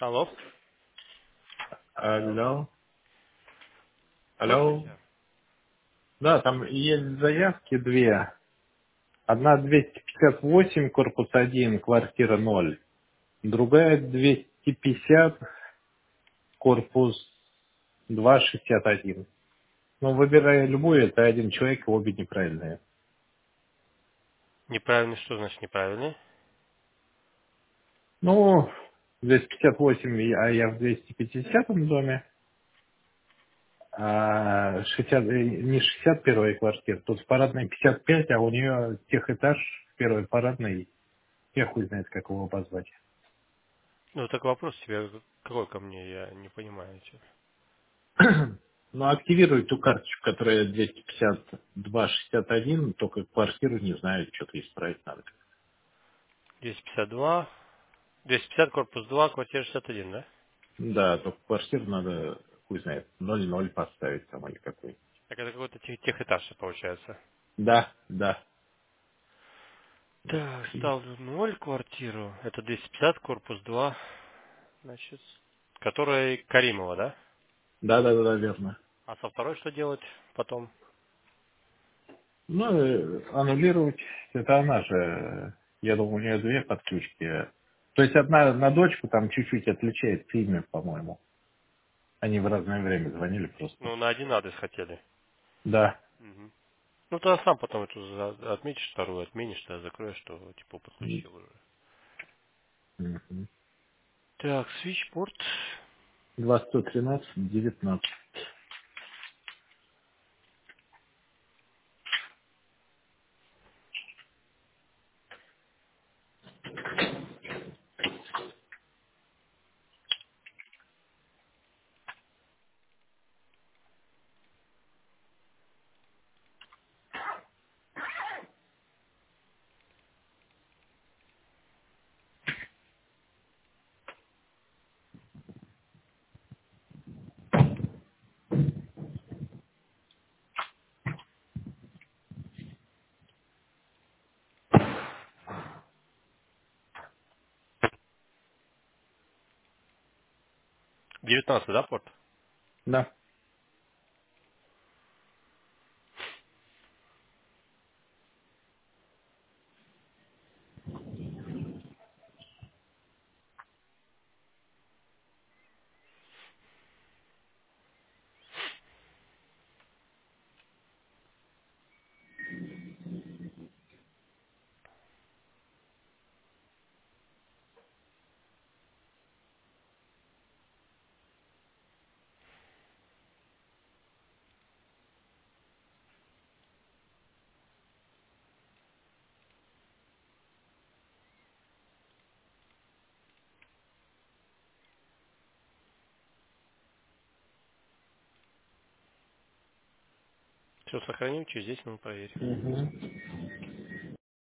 Алло. Алло. Алло. Здравствуйте. Да, там есть заявки две. Одна 258, корпус 1, квартира 0. Другая 250, корпус 2, 61. Ну, выбирая любую, это один человек, и обе неправильные. Неправильный, что значит неправильный? Ну, 258, я в 250 доме, а 60, не 61 квартира. Тут в парадной 55, а у нее техэтаж в первой парадной. Я хуй знает, как его обозвать. Ну, так вопрос тебе какой ко мне, я не понимаю. Чё. Ну, активируй ту карточку, которая 252-61, только квартиру не знаю, что-то исправить надо. 252, 250, корпус 2, квартира 61, да? Да, только квартиру надо, хуй знает, 0-0 поставить там или какой. Так это какой-то техэтаж получается. Да, да. Так, ставлю 0 квартиру. Это 250, корпус 2, значит, который Каримова, да? Да, да, да, да, верно. А со второй что делать потом? Ну, аннулировать, это она же, я думаю, у нее две подключки. То есть одна на дочку там чуть-чуть отличается имя, по-моему. Они в разное время звонили просто. Ну, на один адрес хотели. Да. Мгм. Ну, тогда сам потом эту отметишь, вторую отменишь, тогда закроешь, что типа подключил уже. Мгм. Так, свитчпорт. 2113-19. 19, да, порт? Да. Все, сохраним, через 10 минут проверим. Мгм.